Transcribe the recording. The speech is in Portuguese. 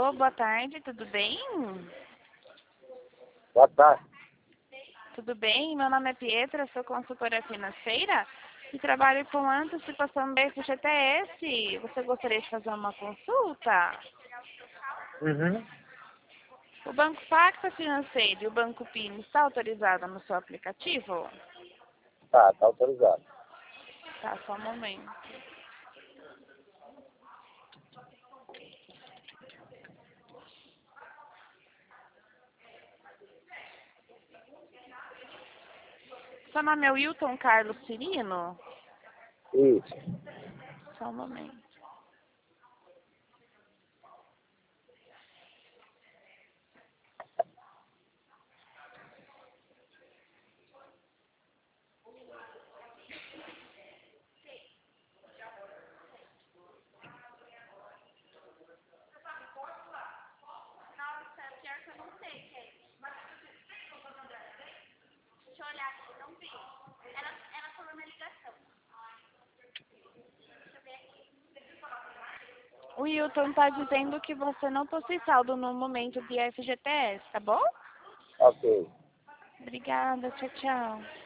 Alô, boa tarde, tudo bem? Boa tarde. Tudo bem? Meu nome é Pietra, sou consultora financeira e trabalho com antecipação do FGTS. Você gostaria de fazer uma consulta? Uhum. O Banco Pacta Financeiro e o Banco PIN está autorizado no seu aplicativo? Tá autorizado. Tá, só um momento. Seu nome é Wilton Carlos Cirino? Isso. Só um momento. O Wilton está dizendo que você não possui saldo no momento de FGTS, tá bom? Ok. Obrigada, tchau, tchau.